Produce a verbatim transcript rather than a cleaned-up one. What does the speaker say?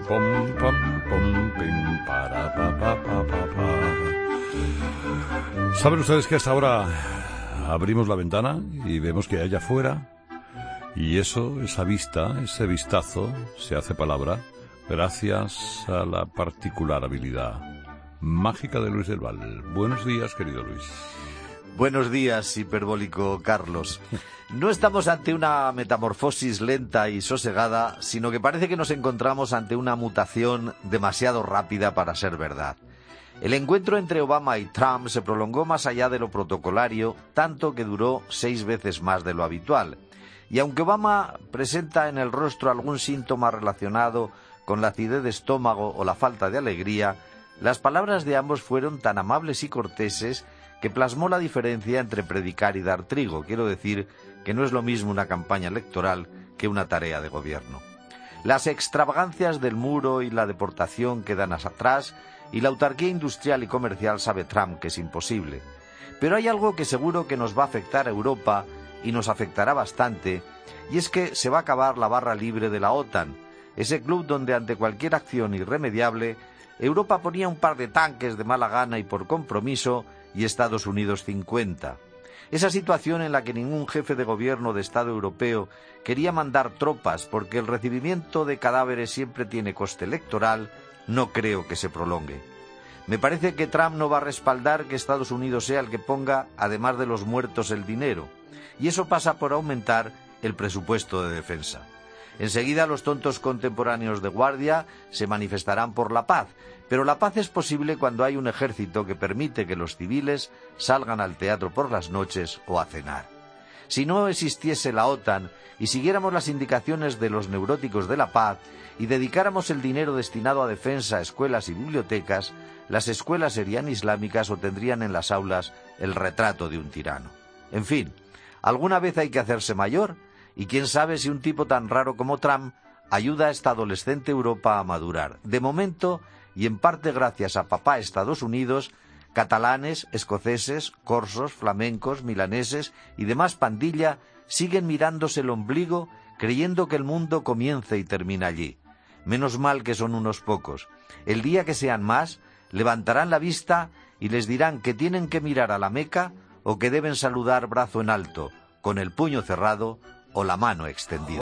pom, pam, pom, pim, para, pa, pa, pa, pa, pa. ¿Saben ustedes que hasta ahora abrimos la ventana y vemos que hay allá afuera? Y eso, esa vista, ese vistazo, se hace palabra gracias a la particular habilidad mágica de Luis del Val. Buenos días, querido Luis. Buenos días, hiperbólico Carlos. No estamos ante una metamorfosis lenta y sosegada, sino que parece que nos encontramos ante una mutación demasiado rápida para ser verdad. El encuentro entre Obama y Trump se prolongó más allá de lo protocolario, tanto que duró seis veces más de lo habitual. Y aunque Obama presenta en el rostro algún síntoma relacionado con la acidez de estómago o la falta de alegría, las palabras de ambos fueron tan amables y corteses que plasmó la diferencia entre predicar y dar trigo. Quiero decir que no es lo mismo una campaña electoral que una tarea de gobierno. Las extravagancias del muro y la deportación quedan atrás, y la autarquía industrial y comercial sabe Trump que es imposible. Pero hay algo que seguro que nos va a afectar a Europa, y nos afectará bastante, y es que se va a acabar la barra libre de la OTAN, ese club donde ante cualquier acción irremediable, Europa ponía un par de tanques de mala gana y por compromiso, y Estados Unidos cincuenta. Esa situación en la que ningún jefe de gobierno de Estado europeo quería mandar tropas porque el recibimiento de cadáveres siempre tiene coste electoral, no creo que se prolongue. Me parece que Trump no va a respaldar que Estados Unidos sea el que ponga, además de los muertos, el dinero, y eso pasa por aumentar el presupuesto de defensa. Enseguida los tontos contemporáneos de guardia se manifestarán por la paz, pero la paz es posible cuando hay un ejército que permite que los civiles salgan al teatro por las noches o a cenar. Si no existiese la OTAN y siguiéramos las indicaciones de los neuróticos de la paz y dedicáramos el dinero destinado a defensa a escuelas y bibliotecas, las escuelas serían islámicas o tendrían en las aulas el retrato de un tirano. En fin, alguna vez hay que hacerse mayor, y quién sabe si un tipo tan raro como Trump ayuda a esta adolescente Europa a madurar. De momento, y en parte gracias a papá Estados Unidos, catalanes, escoceses, corsos, flamencos, milaneses y demás pandilla siguen mirándose el ombligo creyendo que el mundo comienza y termina allí. Menos mal que son unos pocos. El día que sean más, levantarán la vista y les dirán que tienen que mirar a la Meca o que deben saludar brazo en alto, con el puño cerrado o la mano extendida.